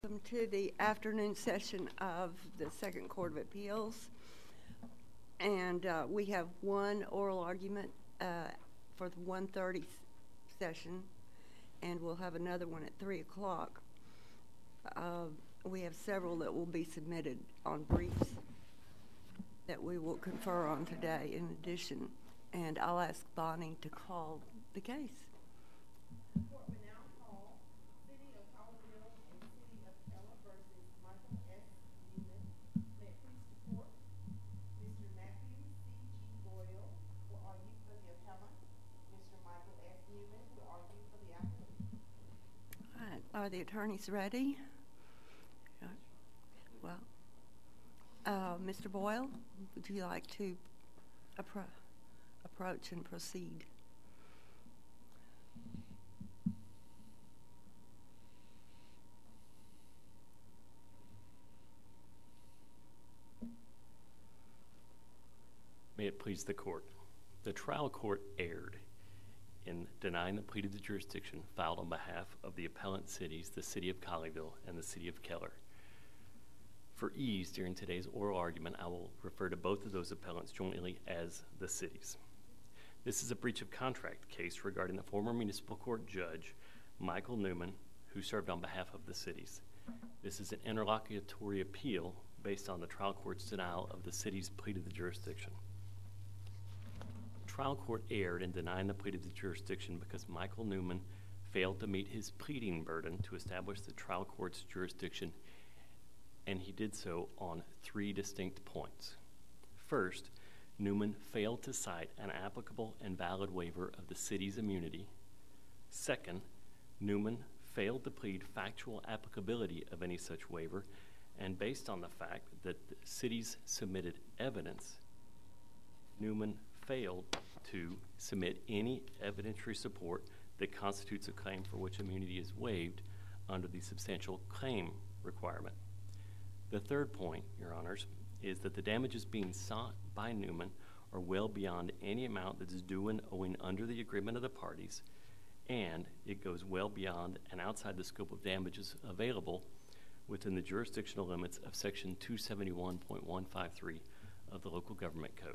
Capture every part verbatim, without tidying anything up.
Welcome to the afternoon session of the Second Court of Appeals. And uh, we have one oral argument uh, for the one thirty session, and we'll have another one at three o'clock. Uh, we have several that will be submitted on briefs that we will confer on today in addition. And I'll ask Bonnie to call the case. Are the attorneys ready? Well, uh, Mister Boyle, would you like to appro approach and proceed? May it please the court. The trial court erred in denying the plea to the jurisdiction filed on behalf of the appellant cities, the City of Colleyville and the City of Keller. For ease, during today's oral argument, I will refer to both of those appellants jointly as the cities. This is a breach of contract case regarding the former municipal court judge, Michael Newman, who served on behalf of the cities. This is an interlocutory appeal based on the trial court's denial of the city's plea to the jurisdiction. The trial court erred in denying the plea to the jurisdiction because Michael Newman failed to meet his pleading burden to establish the trial court's jurisdiction, and he did so on three distinct points. First, Newman failed to cite an applicable and valid waiver of the city's immunity. Second, Newman failed to plead factual applicability of any such waiver, and based on the fact that the cities submitted evidence, Newman failed to submit any evidentiary support that constitutes a claim for which immunity is waived under the substantial claim requirement. The third point, Your Honors, is that the damages being sought by Newman are well beyond any amount that is due and owing under the agreement of the parties, and it goes well beyond and outside the scope of damages available within the jurisdictional limits of Section two seventy-one point one five three of the Local Government Code.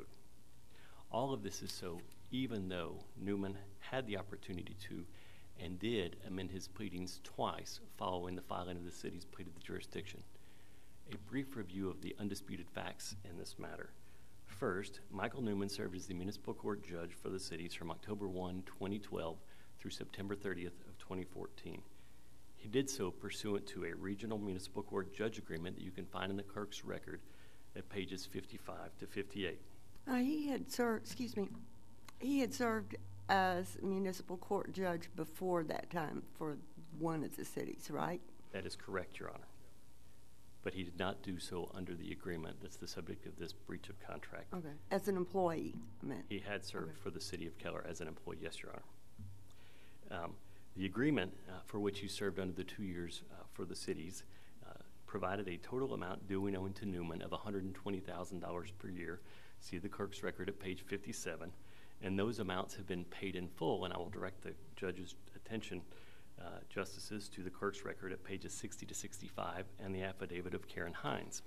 All of this is so even though Newman had the opportunity to and did amend his pleadings twice following the filing of the city's plea to the jurisdiction. A brief review of the undisputed facts in this matter. First, Michael Newman served as the municipal court judge for the cities from October first, twenty twelve through September thirtieth of twenty fourteen. He did so pursuant to a regional municipal court judge agreement that you can find in the clerk's record at pages fifty-five to fifty-eight. Uh, he had served, excuse me, he had served as municipal court judge before that time for one of the cities, right? That is correct, Your Honor. But he did not do so under the agreement that's the subject of this breach of contract. Okay. As an employee, I meant. He had served Okay. for the City of Keller as an employee, yes, Your Honor. Um, the agreement uh, for which he served under the two years uh, for the cities uh, provided a total amount due and owing to Newman of one hundred twenty thousand dollars per year. See the clerk's record at page fifty-seven. And those amounts have been paid in full, and I will direct the judge's attention, uh, justices, to the clerk's record at pages sixty to sixty-five and the affidavit of Karen Hines.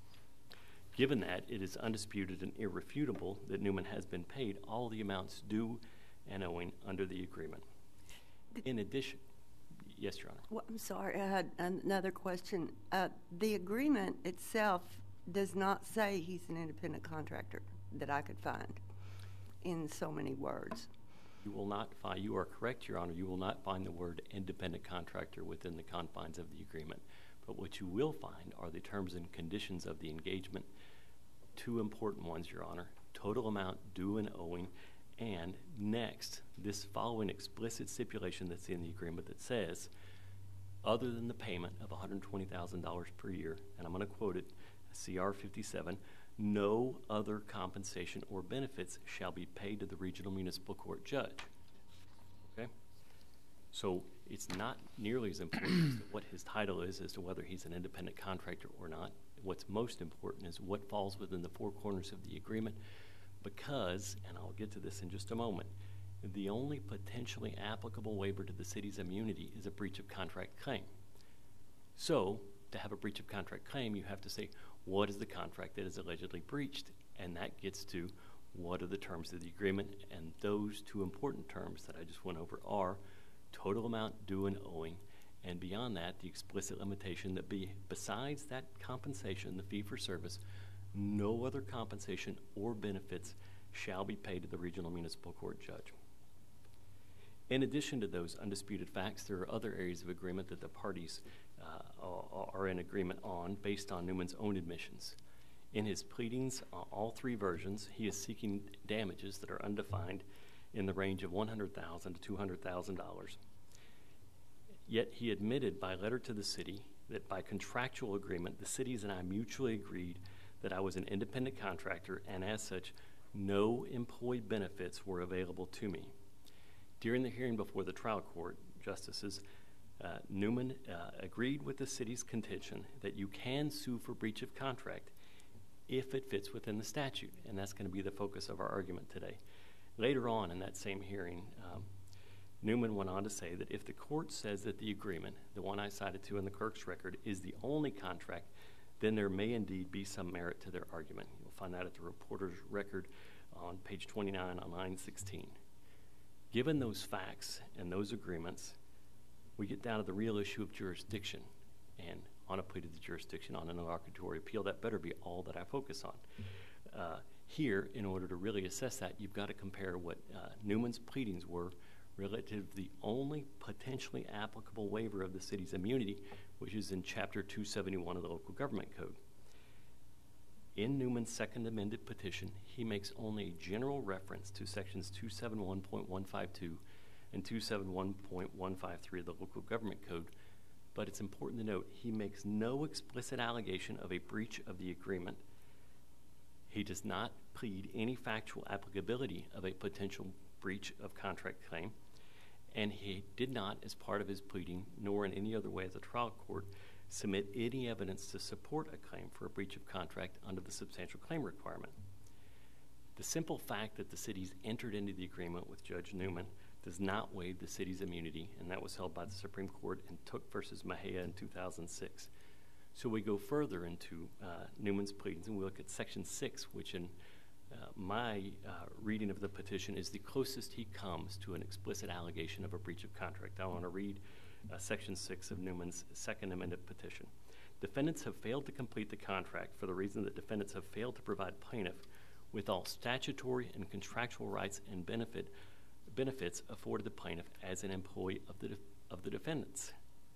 Given that, it is undisputed and irrefutable that Newman has been paid all the amounts due and owing under the agreement. In addition, yes, Your Honor. Well, I'm sorry, I had another question. Uh, the agreement itself does not say he's an independent contractor that I could find in so many words. You will not find, you are correct, Your Honor, you will not find the word independent contractor within the confines of the agreement. But what you will find are the terms and conditions of the engagement. Two important ones, Your Honor: total amount due and owing, and next, this following explicit stipulation that's in the agreement that says, other than the payment of one hundred twenty thousand dollars per year, and I'm going to quote it, C R fifty-seven, no other compensation or benefits shall be paid to the regional municipal court judge. Okay? So it's not nearly as important as to what his title is as to whether he's an independent contractor or not. What's most important is what falls within the four corners of the agreement, because, and I'll get to this in just a moment, the only potentially applicable waiver to the city's immunity is a breach of contract claim. So, to have a breach of contract claim, you have to say, what is the contract that is allegedly breached? And that gets to what are the terms of the agreement, and those two important terms that I just went over are total amount due and owing, and beyond that, the explicit limitation that be, besides that compensation, the fee for service, no other compensation or benefits shall be paid to the regional municipal court judge. In addition to those undisputed facts, there are other areas of agreement that the parties uh, are, are in agreement on based on Newman's own admissions. In his pleadings, uh, all three versions, he is seeking damages that are undefined in the range of one hundred thousand dollars to two hundred thousand dollars. Yet he admitted by letter to the city that by contractual agreement, the cities and I mutually agreed that I was an independent contractor, and as such, no employee benefits were available to me. During the hearing before the trial court, Justices, uh, Newman uh, agreed with the city's contention that you can sue for breach of contract if it fits within the statute, and that's going to be the focus of our argument today. Later on in that same hearing, um, Newman went on to say that if the court says that the agreement, the one I cited to in the clerk's record, is the only contract, then there may indeed be some merit to their argument. You'll find that at the reporter's record on page twenty-nine on line sixteen. Given those facts and those agreements, we get down to the real issue of jurisdiction. And on a plea to the jurisdiction on an interlocutory appeal, that better be all that I focus on. Uh, here, in order to really assess that, you've got to compare what uh, Newman's pleadings were relative to the only potentially applicable waiver of the city's immunity, which is in Chapter two seventy-one of the Local Government Code. In Newman's second amended petition, he makes only a general reference to sections two seventy-one point one five two and two seventy-one point one five three of the Local Government Code, but it's important to note he makes no explicit allegation of a breach of the agreement. He does not plead any factual applicability of a potential breach of contract claim, and he did not, as part of his pleading, nor in any other way at the trial court, submit any evidence to support a claim for a breach of contract under the substantial claim requirement. The simple fact that the cities entered into the agreement with Judge Newman does not waive the city's immunity, and that was held by the Supreme Court in Took versus Mejia in two thousand six. So we go further into uh, Newman's pleadings, and we look at Section six, which in uh, my uh, reading of the petition is the closest he comes to an explicit allegation of a breach of contract. I want to read uh, Section six of Newman's second amended petition. Defendants have failed to complete the contract for the reason that defendants have failed to provide plaintiff with all statutory and contractual rights and benefit benefits afforded the plaintiff as an employee of the, de- of the defendants.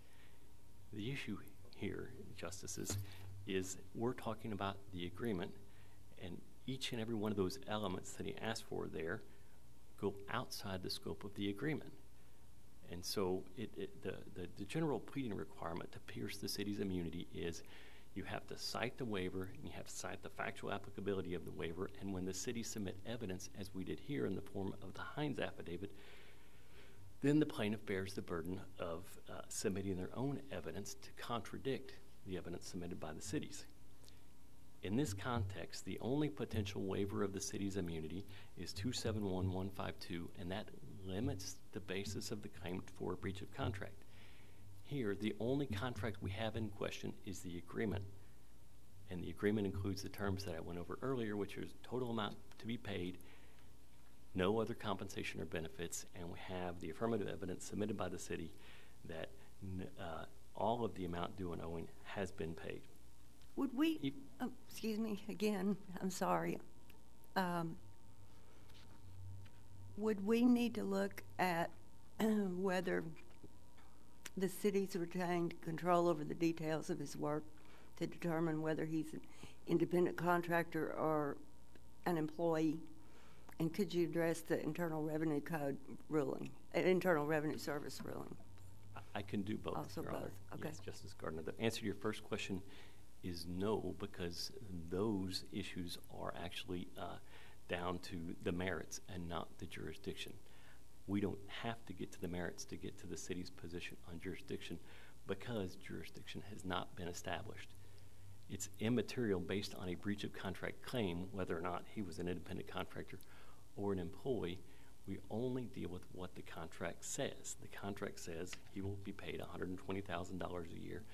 The issue here, Justices, is we're talking about the agreement, and each and every one of those elements that he asked for there go outside the scope of the agreement. And so it, it, the, the, the general pleading requirement to pierce the city's immunity is you have to cite the waiver, and you have to cite the factual applicability of the waiver, and when the city submit evidence, as we did here in the form of the Hines affidavit, then the plaintiff bears the burden of uh, submitting their own evidence to contradict the evidence submitted by the cities. In this context, the only potential waiver of the city's immunity is two seventy-one point one five two, and that limits the basis of the claim for a breach of contract. Here, the only contract we have in question is the agreement, and the agreement includes the terms that I went over earlier, which is total amount to be paid, no other compensation or benefits, and we have the affirmative evidence submitted by the city that uh, all of the amount due and owing has been paid. Would we, you, oh, excuse me again, I'm sorry. Um, would we need to look at uh, whether the city's retained control over the details of his work to determine whether he's an independent contractor or an employee? And could you address the Internal Revenue Code ruling, uh, Internal Revenue Service ruling? I, I can do both. Also Your both, Honor. okay. Yes, Justice Gardner. The answer to your first question is no, because those issues are actually uh, down to the merits and not the jurisdiction. We don't have to get to the merits to get to the city's position on jurisdiction because jurisdiction has not been established. It's immaterial based on a breach of contract claim whether or not he was an independent contractor or an employee. We only deal with what the contract says. The contract says he will be paid one hundred twenty thousand dollars a year,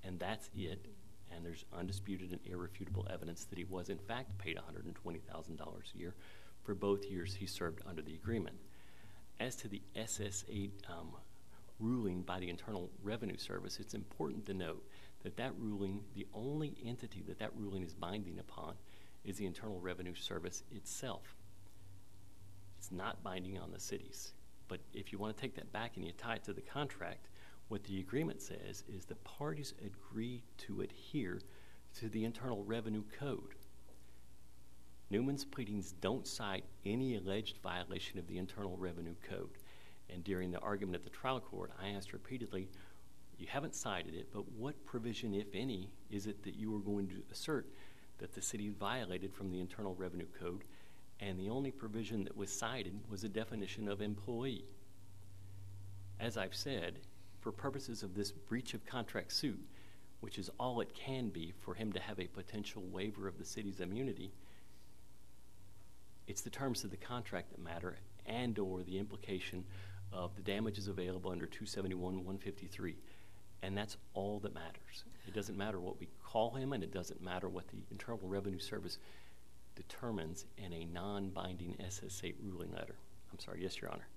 and that's it. And there's undisputed and irrefutable evidence that he was in fact paid one hundred twenty thousand dollars a year for both years he served under the agreement. As to the S S eight um, ruling by the Internal Revenue Service, it's important to note that that ruling, the only entity that that ruling is binding upon is the Internal Revenue Service itself. It's not binding on the cities. But if you want to take that back and you tie it to the contract, what the agreement says is the parties agree to adhere to the Internal Revenue Code. Newman's pleadings don't cite any alleged violation of the Internal Revenue Code. And during the argument at the trial court, I asked repeatedly, you haven't cited it, but what provision, if any, is it that you are going to assert that the city violated from the Internal Revenue Code? And the only provision that was cited was a definition of employee. As I've said, for purposes of this breach of contract suit, which is all it can be for him to have a potential waiver of the city's immunity, it's the terms of the contract that matter and or the implication of the damages available under two seventy-one one fifty-three. And that's all that matters. It doesn't matter what we call him, and it doesn't matter what the Internal Revenue Service determines in a non-binding S S eight ruling letter. I'm sorry, yes, Your Honor.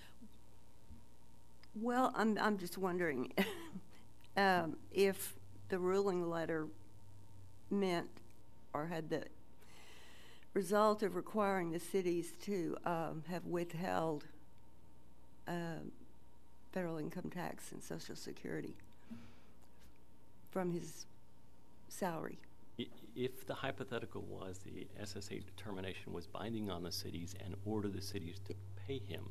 Well, I'm, I'm just wondering um, if the ruling letter meant or had the result of requiring the cities to um, have withheld uh, federal income tax and Social Security from his salary. If the hypothetical was the S S eight determination was binding on the cities and order the cities to pay him,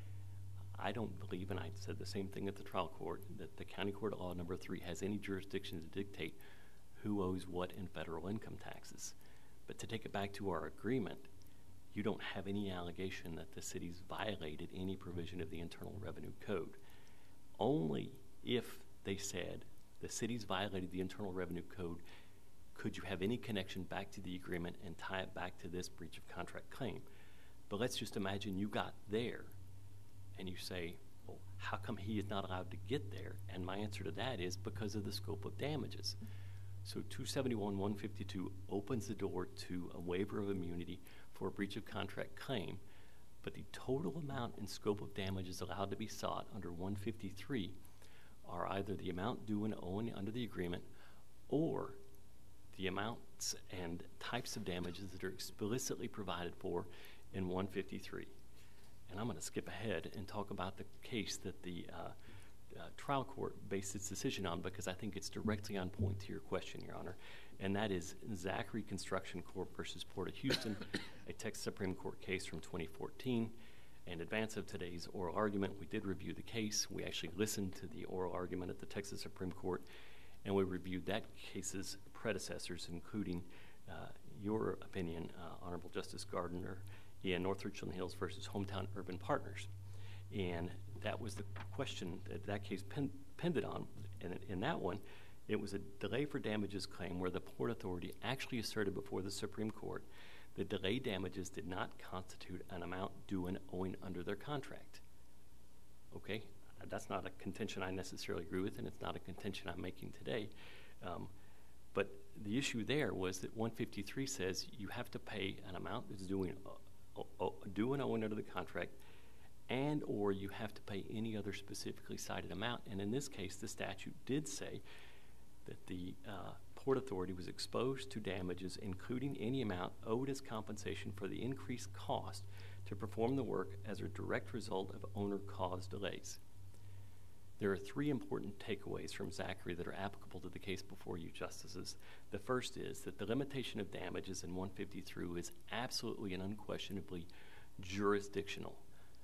I don't believe, and I said the same thing at the trial court, that the County Court of Law number three has any jurisdiction to dictate who owes what in federal income taxes. But to take it back to our agreement, you don't have any allegation that the cities violated any provision of the Internal Revenue Code. Only if they said the cities violated the Internal Revenue Code could you have any connection back to the agreement and tie it back to this breach of contract claim. But let's just imagine you got there and you say, well, how come he is not allowed to get there? And my answer to that is because of the scope of damages. So two seventy-one one fifty-two opens the door to a waiver of immunity for a breach of contract claim, but the total amount and scope of damages allowed to be sought under one fifty-three are either the amount due and owing under the agreement or the amounts and types of damages that are explicitly provided for in one fifty-three. And I'm going to skip ahead and talk about the case that the uh, uh, trial court based its decision on, because I think it's directly on point to your question, Your Honor, and that is Zachary Construction Corp versus Port of Houston, a Texas Supreme Court case from twenty fourteen. In advance of today's oral argument, we did review the case. We actually listened to the oral argument at the Texas Supreme Court, and we reviewed that case's predecessors, including uh, your opinion, uh, Honorable Justice Gardner, in North Richland Hills versus Hometown Urban Partners. And that was the question that that case pen, pended on. And in that one, it was a delay for damages claim where the Port Authority actually asserted before the Supreme Court that delay damages did not constitute an amount due and owing under their contract. Okay? That's not a contention I necessarily agree with, and it's not a contention I'm making today. Um, but the issue there was that one fifty-three says you have to pay an amount that's due and, uh, uh, due and owing under the contract, and or you have to pay any other specifically cited amount. And in this case, the statute did say that the uh, Port Authority was exposed to damages, including any amount owed as compensation for the increased cost to perform the work as a direct result of owner-caused delays. There are three important takeaways from Zachary that are applicable to the case before you, Justices. The first is that the limitation of damages in one fifty-three is absolutely and unquestionably jurisdictional.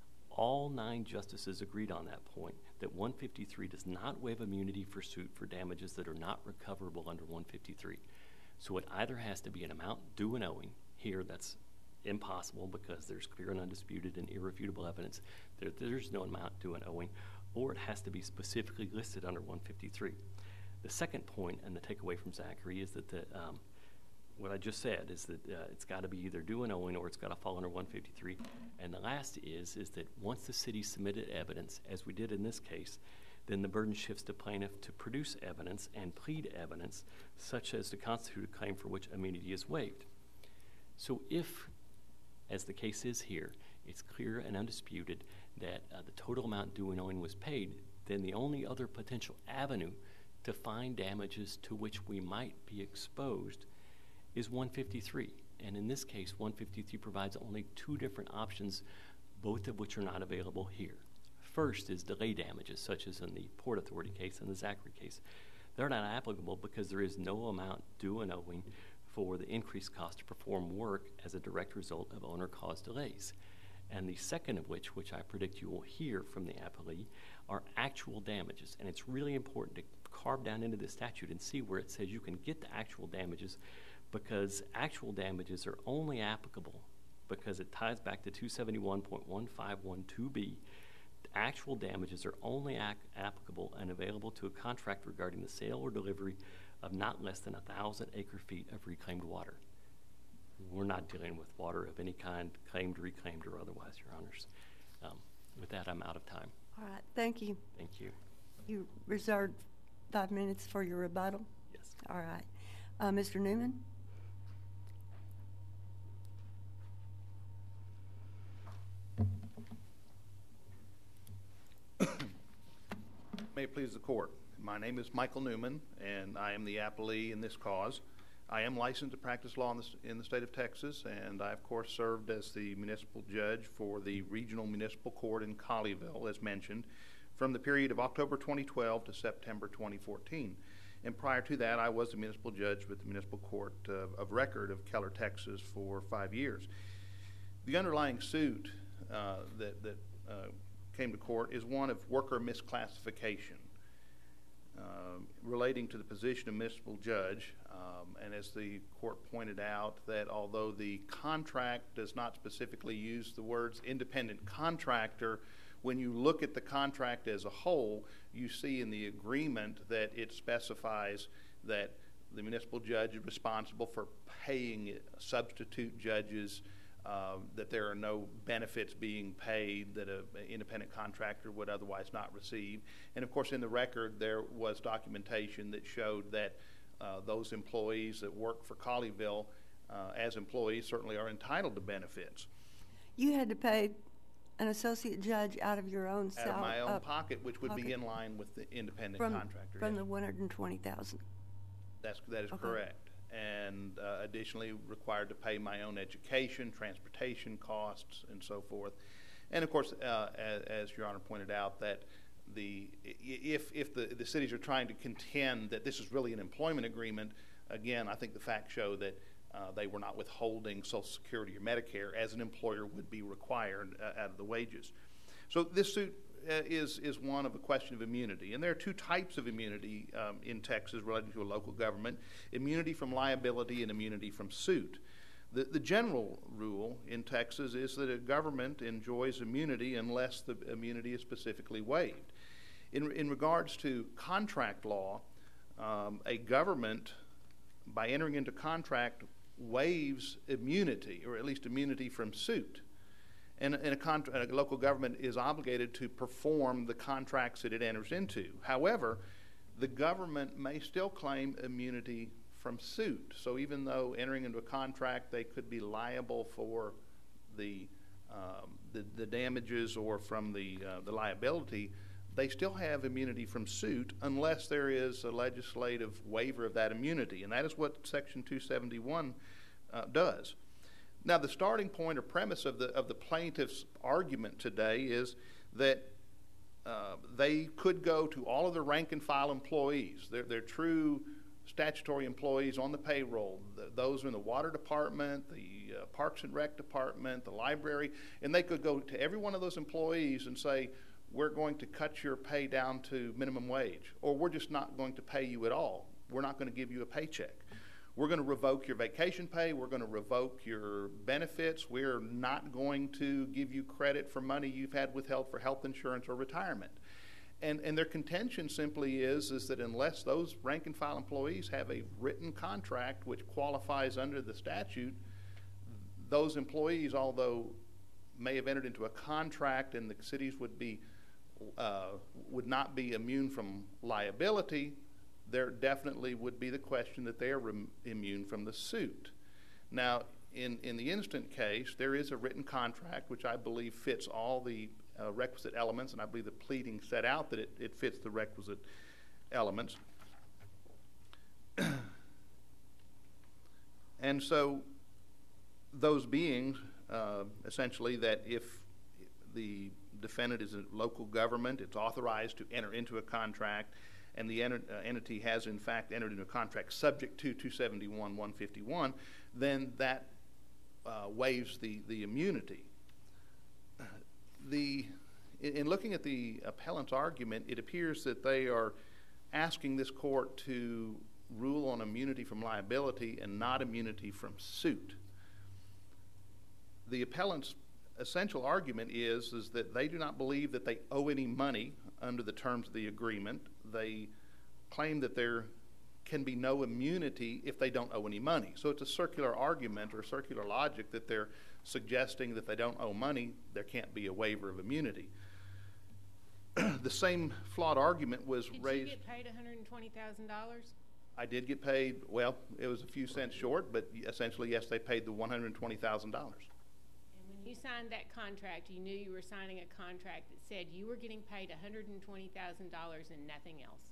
All nine justices agreed on that point, that one fifty-three does not waive immunity for suit for damages that are not recoverable under one fifty-three. So it either has to be an amount due and owing. Here, that's impossible because there's clear and undisputed and irrefutable evidence that there's no amount due and owing, or it has to be specifically listed under one fifty-three. The second point and the takeaway from Zachary is that the, um, what I just said is that uh, it's got to be either due and owing or it's got to fall under one fifty-three. And the last is, is that once the city submitted evidence, as we did in this case, then the burden shifts to plaintiff to produce evidence and plead evidence such as to constitute a claim for which immunity is waived. So if, as the case is here, it's clear and undisputed that uh, the total amount due and owing was paid, then the only other potential avenue to find damages to which we might be exposed is one fifty-three. And in this case, one fifty-three provides only two different options, both of which are not available here. First is delay damages, such as in the Port Authority case and the Zachary case. They're not applicable because there is no amount due and owing for the increased cost to perform work as a direct result of owner-caused delays. And the second of which, which I predict you will hear from the appellee, are actual damages. And it's really important to carve down into the statute and see where it says you can get the actual damages, because actual damages are only applicable because it ties back to two seventy-one point one five one two B. Actual damages are only ac applicable and available to a contract regarding the sale or delivery of not less than one thousand acre feet of reclaimed water. We're not dealing with water of any kind, claimed, reclaimed, or otherwise, Your Honors. Um, with that, I'm out of time. All right, thank you. Thank you. You reserved five minutes for your rebuttal? Yes. All right. Uh, Mister Newman? May it please the court. My name is Michael Newman, and I am the appellee in this cause. I am licensed to practice law in the, in the state of Texas, and I, of course, served as the municipal judge for the Regional Municipal Court in Colleyville, as mentioned, from the period of October twenty twelve to September twenty fourteen. And prior to that, I was the municipal judge with the Municipal Court uh, of Record of Keller, Texas, for five years. The underlying suit uh, that, that uh, came to court is one of worker misclassification. Uh, relating to the position of municipal judge, um, and as the court pointed out, that although the contract does not specifically use the words independent contractor, when you look at the contract as a whole, you see in the agreement that it specifies that the municipal judge is responsible for paying substitute judges, Uh, that there are no benefits being paid that an independent contractor would otherwise not receive. And of course, in the record, there was documentation that showed that uh, those employees that work for Colleyville uh, as employees certainly are entitled to benefits. You had to pay an associate judge out of your own salary. Out of my own uh, pocket, which would pocket. be in line with the independent from, contractor. From yes. the one hundred twenty thousand dollars. That's, that is okay. correct. And uh, additionally required to pay my own education, transportation costs, and so forth. And of course, uh, as, as Your Honor pointed out, that the if if the the cities are trying to contend that this is really an employment agreement, again, I think the facts show that uh, they were not withholding Social Security or Medicare as an employer would be required uh, out of the wages. So this suit uh, is is one of a question of immunity, and there are two types of immunity um, in Texas related to a local government: immunity from liability and immunity from suit. The, the general rule in Texas is that a government enjoys immunity unless the immunity is specifically waived. In, in regards to contract law, um, a government, by entering into contract, waives immunity, or at least immunity from suit. And, and a, a local government is obligated to perform the contracts that it enters into. However, the government may still claim immunity from suit. So even though entering into a contract, they could be liable for the um, the, the damages or from the uh, the liability, they still have immunity from suit unless there is a legislative waiver of that immunity, and that is what Section two seventy-one uh, does. Now, the starting point or premise of the of the plaintiff's argument today is that uh, they could go to all of their rank and file employees, their their true statutory employees on the payroll, the, those in the water department, the uh, Parks and Rec department, the library, and they could go to every one of those employees and say, we're going to cut your pay down to minimum wage, or we're just not going to pay you at all. We're not going to give you a paycheck. We're going to revoke your vacation pay. We're going to revoke your benefits. We're not going to give you credit for money you've had withheld for health insurance or retirement. And, and their contention simply is, is that unless those rank and file employees have a written contract which qualifies under the statute, those employees, although may have entered into a contract and the cities would be uh, would not be immune from liability, there definitely would be the question that they are rem- immune from the suit. Now, in, in the instant case, there is a written contract which I believe fits all the uh, requisite elements, and I believe the pleading set out that it, it fits the requisite elements. And so those being uh, essentially that if the defendant is a local government, it's authorized to enter into a contract, and the ent- uh, entity has in fact entered into a contract subject to two seventy-one one fifty-one, then that uh, waives the, the immunity. The, in, in looking at the appellant's argument, it appears that they are asking this court to rule on immunity from liability and not immunity from suit. The appellant's essential argument is, is that they do not believe that they owe any money under the terms of the agreement. They claim that there can be no immunity if they don't owe any money. So it's a circular argument or circular logic that they're suggesting that if they don't owe money, there can't be a waiver of immunity. The same flawed argument was Did raised. you get paid one hundred twenty thousand dollars? I did get paid, well, it was a few cents short, but essentially, yes, they paid the one hundred twenty thousand dollars. And when you signed that contract, you knew you were signing a contract that said you were getting paid one hundred twenty thousand dollars and nothing else.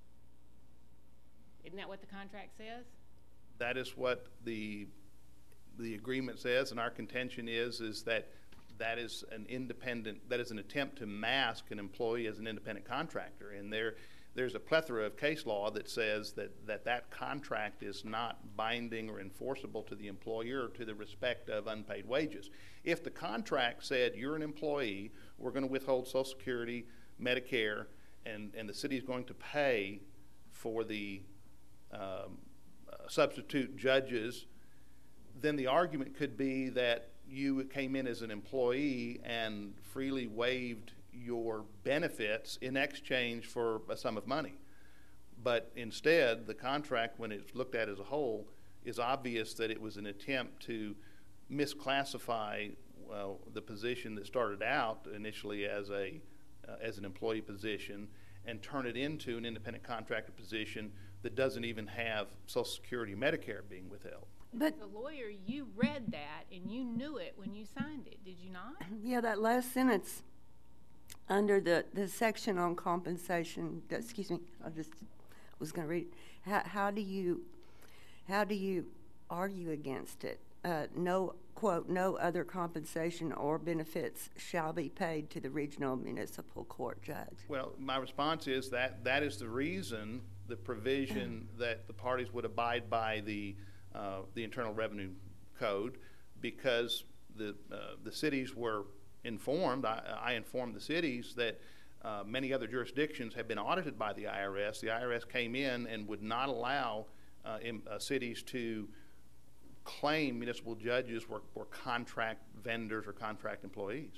Isn't that what the contract says? That is what the the agreement says, and our contention is is that that is an independent, that is an attempt to mask an employee as an independent contractor. And there, there's a plethora of case law that says that that, that contract is not binding or enforceable to the employer to the respect of unpaid wages. If the contract said you're an employee, we're going to withhold Social Security, Medicare, and, and the city is going to pay for the um, uh, substitute judges, then the argument could be that you came in as an employee and freely waived your benefits in exchange for a sum of money. But instead, the contract, when it's looked at as a whole, is obvious that it was an attempt to misclassify uh, the position that started out initially as a uh, as an employee position and turn it into an independent contractor position that doesn't even have Social Security, Medicare being withheld. But, As a lawyer, you read that and you knew it when you signed it, did you not? yeah, that last sentence under the, the section on compensation, excuse me, I just was going to read it. How, how do you, how do you argue against it? Uh, no, quote, no other compensation or benefits shall be paid to the regional municipal court judge. Well, my response is that that is the reason, the provision that the parties would abide by the uh, the Internal Revenue Code, because the uh, the cities were informed. I, I informed the cities that uh, many other jurisdictions have been audited by the I R S. The I R S came in and would not allow uh, in, uh, cities to claim municipal judges were, were contract vendors or contract employees.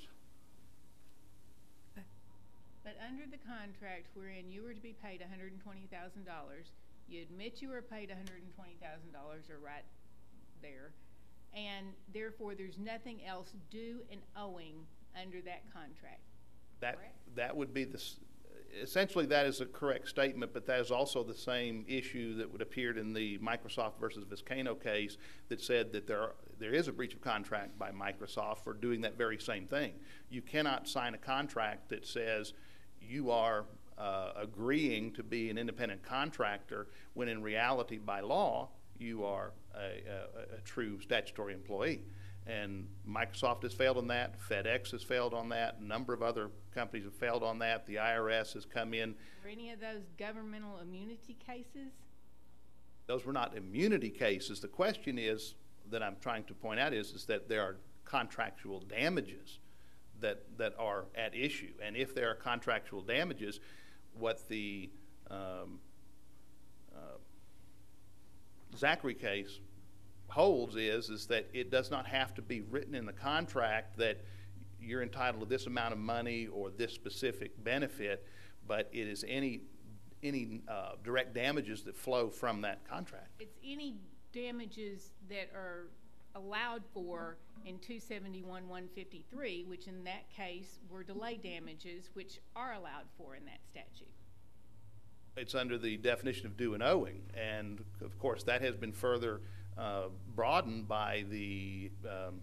But under the contract wherein you were to be paid one hundred twenty thousand dollars, you admit you were paid one hundred twenty thousand dollars, or right there, and therefore there's nothing else due and owing under that contract. That Correct? that would be the s- essentially that is a correct statement, but that is also the same issue that would appear in the Microsoft versus Viscano case that said that there are, there is a breach of contract by Microsoft for doing that very same thing. You cannot sign a contract that says you are uh, agreeing to be an independent contractor when in reality by law you are a, a, a true statutory employee. And Microsoft has failed on that. FedEx has failed on that. A number of other companies have failed on that. The I R S has come in. Were any of those governmental immunity cases? Those were not immunity cases. The question is that I'm trying to point out is, is that there are contractual damages that, that are at issue. And if there are contractual damages, what the um, uh, Zachary case holds is is that it does not have to be written in the contract that you're entitled to this amount of money or this specific benefit, but it is any any uh, direct damages that flow from that contract. It's any damages that are allowed for in two seventy-one one fifty-three, which in that case were delay damages, which are allowed for in that statute. It's under the definition of due and owing, and of course that has been further uh, broadened by the um,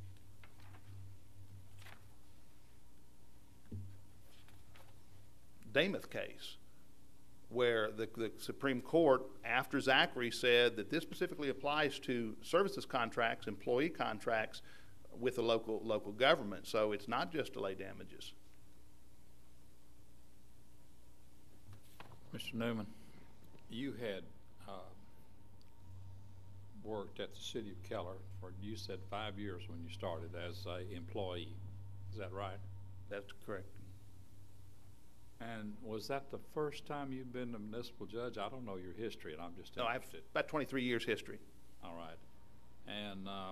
Damath case, where the, the Supreme Court, after Zachary, said that this specifically applies to services contracts, employee contracts with a local local government. So it's not just delay damages. Mister Newman, you had uh, worked at the city of Keller for, you said, five years when you started as an employee. Is that right? That's correct. And was that the first time you've been a municipal judge? I don't know your history, and I'm just No, I have interested. about twenty-three years history. All right. And uh,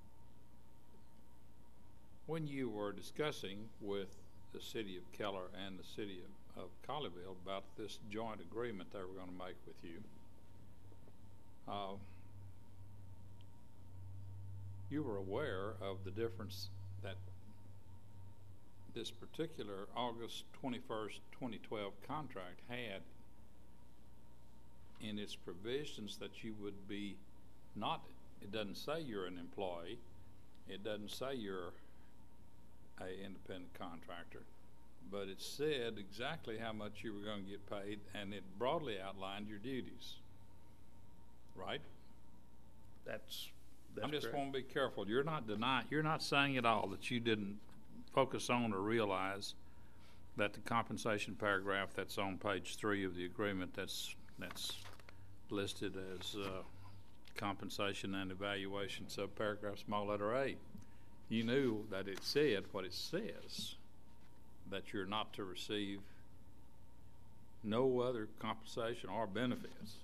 when you were discussing with the city of Keller and the city of, of Colleyville about this joint agreement they were going to make with you, uh, you were aware of the difference that this particular August twenty-first, twenty twelve contract had in its provisions that you would be not, it doesn't say you're an employee, it doesn't say you're an independent contractor, but it said exactly how much you were going to get paid, and it broadly outlined your duties, right? That's, that's I'm just correct. want to be careful. You're not denying, you're not saying at all that you didn't focus on or realize that the compensation paragraph that's on page three of the agreement that's that's listed as uh, compensation and evaluation subparagraph small letter A, you knew that it said what it says, that you're not to receive no other compensation or benefits.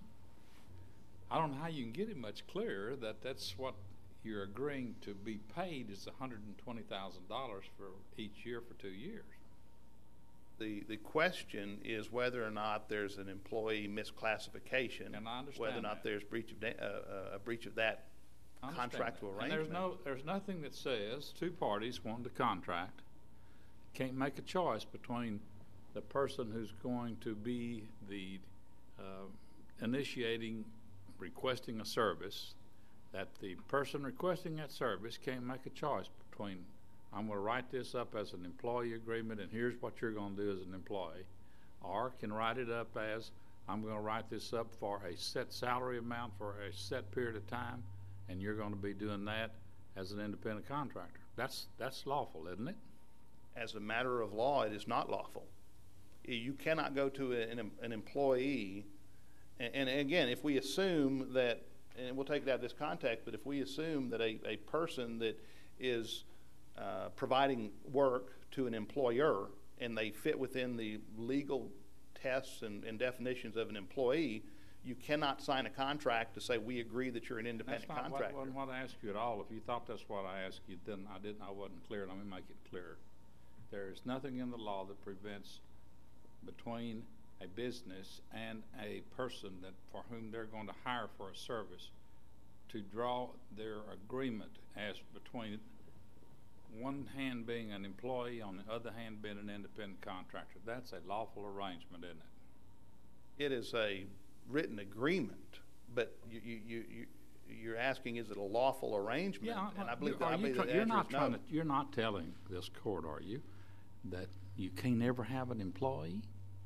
I don't know how you can get it much clearer that that's what you're agreeing to be paid is one hundred twenty thousand dollars for each year for two years. The, the question is whether or not there's an employee misclassification, And I understand whether or not that. there's breach of da- uh, uh, a breach of that I understand contractual that. And arrangement. there's no, there's nothing that says two parties wanting to contract can't make a choice between the person who's going to be the uh, initiating, requesting a service, that the person requesting that service can't make a choice between, I'm going to write this up as an employee agreement and here's what you're going to do as an employee, or can write it up as, I'm going to write this up for a set salary amount for a set period of time, and you're going to be doing that as an independent contractor. That's, that's lawful, isn't it? As a matter of law, it is not lawful. You cannot go to an, an employee, and, and again, if we assume that, and we'll take it out of this context, but if we assume that a, a person that is uh, providing work to an employer and they fit within the legal tests and, and definitions of an employee, you cannot sign a contract to say we agree that you're an independent That's not contractor. what, wasn't what I asked you at all. If you thought that's what I asked you, then I didn't. I wasn't clear. Let me make it clear. There is nothing in the law that prevents between a business and a person that for whom they're going to hire for a service to draw their agreement as between one hand being an employee, on the other hand being an independent contractor. That's a lawful arrangement, isn't it? It is a written agreement, but you, you, you, you, you're asking, is it a lawful arrangement? Yeah, and I uh, believe, you- that, I are you believe try- the you're answer not is trying no. to, you're not telling this court, are you, that you can't ever have an employee?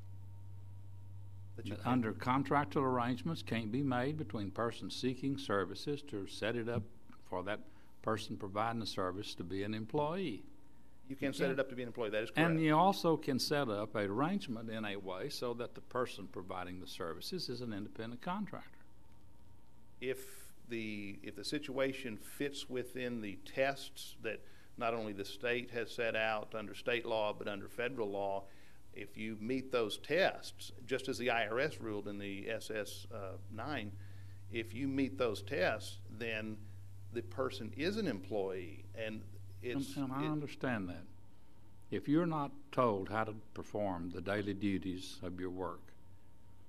That you That can't- under contractual arrangements can't be made between persons seeking services to set it up for that person providing the service to be an employee. You can set can't. it up to be an employee. That is correct. And you also can set up an arrangement in a way so that the person providing the services is an independent contractor. If the if the situation fits within the tests that not only the state has set out under state law but under federal law, if you meet those tests, just as the I R S ruled in the S S nine, if you meet those tests, then the person is an employee, and it's. And, and I it- understand that. If you're not told how to perform the daily duties of your work,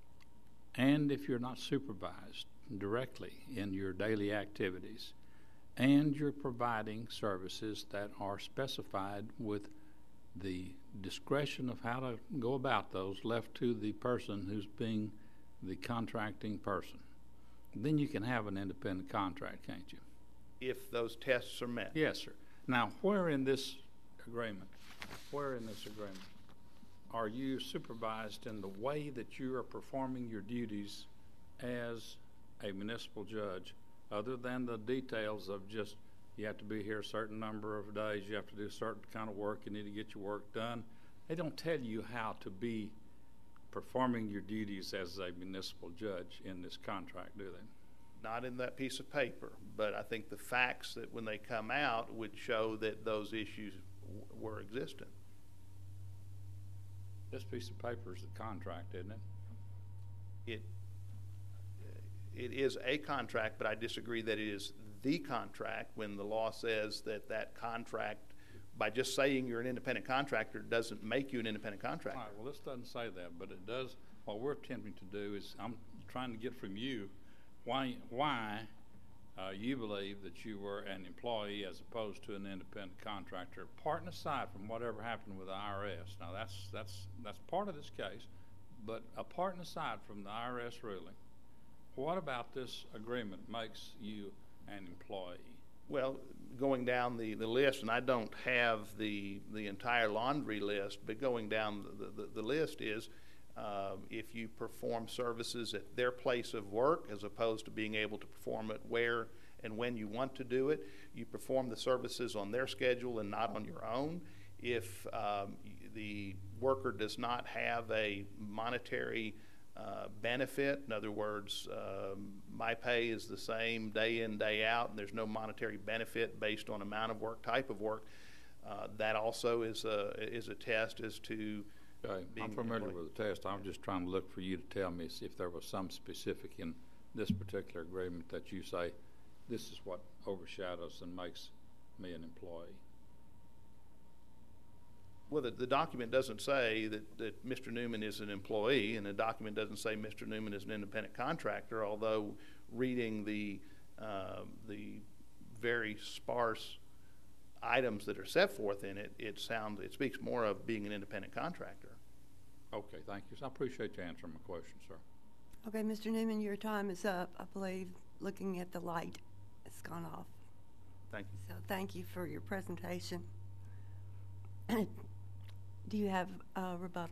and if you're not supervised directly in your daily activities, and you're providing services that are specified with the discretion of how to go about those left to the person who's being the contracting person, then you can have an independent contract, can't you? If those tests are met. Yes, sir. Now, where in this agreement, where in this agreement are you supervised in the way that you are performing your duties as a municipal judge, other than the details of just you have to be here a certain number of days, you have to do a certain kind of work, you need to get your work done? They don't tell you how to be performing your duties as a municipal judge in this contract, do they? Not in that piece of paper, but I think the facts that when they come out would show that those issues w- were existent. This piece of paper is the contract, isn't it? It, it is a contract, but I disagree that it is the contract when the law says that that contract, by just saying you're an independent contractor, doesn't make you an independent contractor. All right, well, this doesn't say that, but it does. What we're attempting to do is I'm trying to get from you why why uh, you believe that you were an employee as opposed to an independent contractor, apart and aside from whatever happened with the I R S. Now, that's, that's, that's part of this case, but apart and aside from the I R S ruling, what about this agreement makes you an employee? Well, going down the, the list, and I don't have the, the entire laundry list, but going down the, the, the list is uh, if you perform services at their place of work as opposed to being able to perform it where and when you want to do it, you perform the services on their schedule and not on your own. If um, the worker does not have a monetary Uh, benefit. In other words, um, my pay is the same day in, day out, and there's no monetary benefit based on amount of work, type of work. Uh, that also is a, is a test as to Okay, being I'm familiar employed. with the test. I'm just trying to look for you to tell me if there was some specific in this particular agreement that you say, this is what overshadows and makes me an employee. Well, the, the document doesn't say that, that Mister Newman is an employee, and the document doesn't say Mister Newman is an independent contractor, although reading the, uh, the very sparse items that are set forth in it, it sounds, it speaks more of being an independent contractor. Okay, thank you. So I appreciate you answering my question, sir. Okay, Mister Newman, your time is up. I believe looking at the light, it's gone off. Thank you. So thank you for your presentation. Do you have a rebuttal?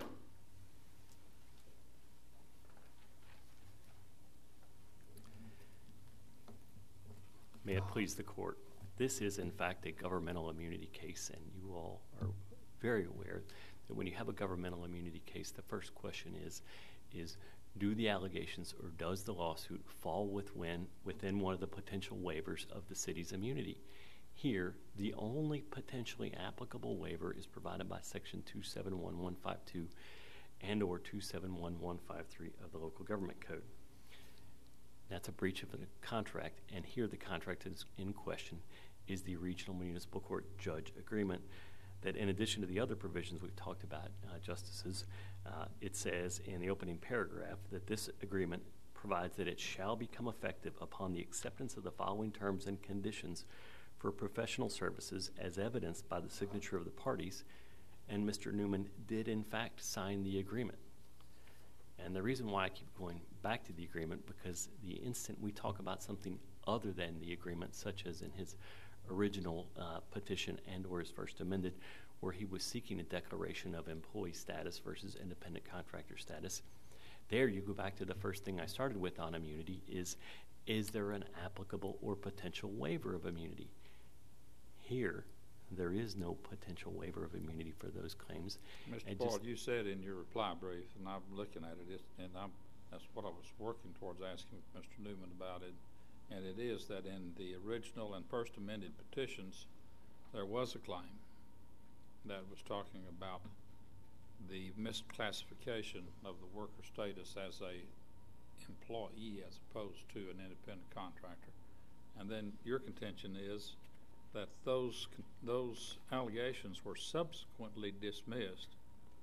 May it please the court. This is in fact a governmental immunity case, and you all are very aware that when you have a governmental immunity case, the first question is, is do the allegations or does the lawsuit fall within, within one of the potential waivers of the city's immunity? Here, the only potentially applicable waiver is provided by Section two seven one one five two and or two seven one one five three of the Local Government Code. That's a breach of a contract, and here the contract is in question is the Regional Municipal Court Judge Agreement that, in addition to the other provisions we've talked about, uh, Justices, uh, it says in the opening paragraph that this agreement provides that it shall become effective upon the acceptance of the following terms and conditions for professional services as evidenced by the signature of the parties, and Mister Newman did in fact sign the agreement. And the reason why I keep going back to the agreement, because the instant we talk about something other than the agreement, such as in his original uh, petition and or his first amended, where he was seeking a declaration of employee status versus independent contractor status, there you go back to the first thing I started with on immunity is, is there an applicable or potential waiver of immunity? Here, there is no potential waiver of immunity for those claims. Mister And Boyd, just- you said in your reply brief, and I'm looking at it, it's- and I'm, that's what I was working towards asking Mister Newman about it, and it is that in the original and first amended petitions, there was a claim that was talking about the misclassification of the worker status as a employee as opposed to an independent contractor. And then your contention is that those those allegations were subsequently dismissed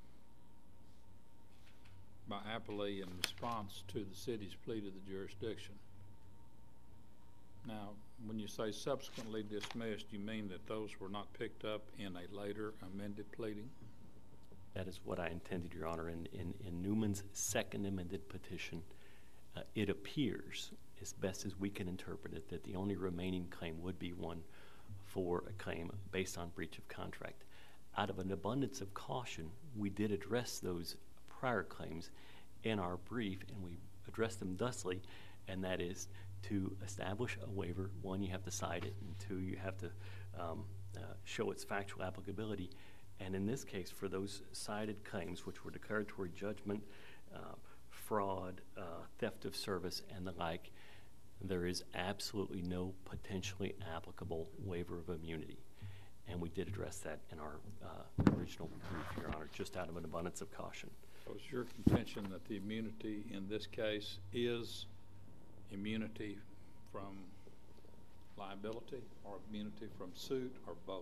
by appellee in response to the city's plea to the jurisdiction. Now, when you say subsequently dismissed, you mean that those were not picked up in a later amended pleading? That is what I intended, Your Honor. In, in, in Newman's second amended petition, uh, it appears, as best as we can interpret it, that the only remaining claim would be one for a claim based on breach of contract. Out of an abundance of caution, we did address those prior claims in our brief, and we addressed them thusly, and that is to establish a waiver. One, you have to cite it, and two, you have to um, uh, show its factual applicability. And in this case, for those cited claims, which were declaratory judgment, uh, fraud, uh, theft of service, and the like, there is absolutely no potentially applicable waiver of immunity. And we did address that in our uh, original brief, Your Honor, just out of an abundance of caution. So it's your contention that the immunity in this case is immunity from liability or immunity from suit or both?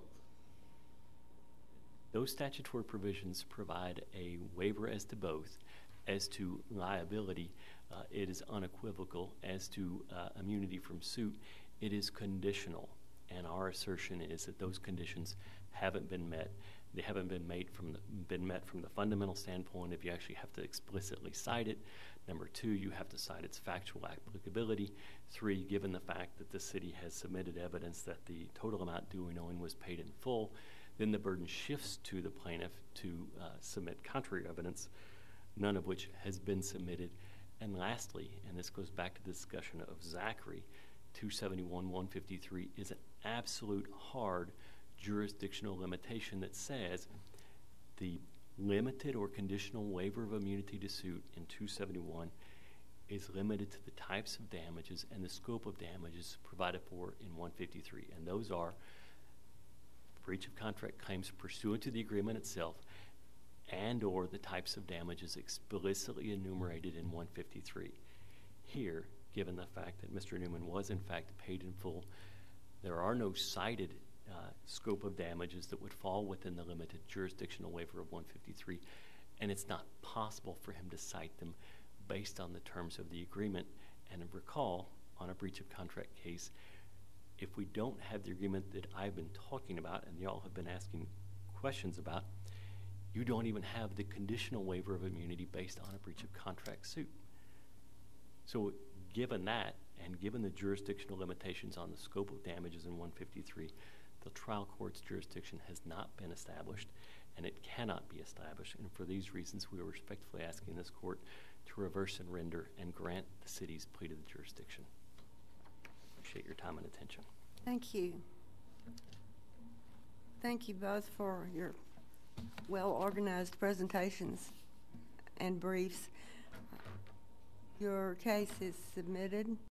Those statutory provisions provide a waiver as to both. As to liability, uh, it is unequivocal. As to uh, immunity from suit, it is conditional. And our assertion is that those conditions haven't been met. They haven't been made from the, been met from the fundamental standpoint if you actually have to explicitly cite it. Number two, you have to cite its factual applicability. Three, given the fact that the city has submitted evidence that the total amount due and owing was paid in full, then the burden shifts to the plaintiff to uh, submit contrary evidence, none of which has been submitted. And lastly, and this goes back to the discussion of Zachary, two seventy-one one fifty-three is an absolute hard jurisdictional limitation that says the limited or conditional waiver of immunity to suit in two seventy-one is limited to the types of damages and the scope of damages provided for in one fifty-three. And those are breach of contract claims pursuant to the agreement itself and or the types of damages explicitly enumerated in one fifty-three. Here, given the fact that Mister Newman was in fact paid in full, there are no cited uh, scope of damages that would fall within the limited jurisdictional waiver of one fifty-three, and it's not possible for him to cite them based on the terms of the agreement. And recall, on a breach of contract case, if we don't have the agreement that I've been talking about and y'all have been asking questions about, you don't even have the conditional waiver of immunity based on a breach of contract suit. So given that, and given the jurisdictional limitations on the scope of damages in one fifty-three, the trial court's jurisdiction has not been established, and it cannot be established. And for these reasons, we are respectfully asking this court to reverse and render and grant the city's plea to the jurisdiction. Appreciate your time and attention. Thank you. Thank you both for your well-organized presentations and briefs. Your case is submitted.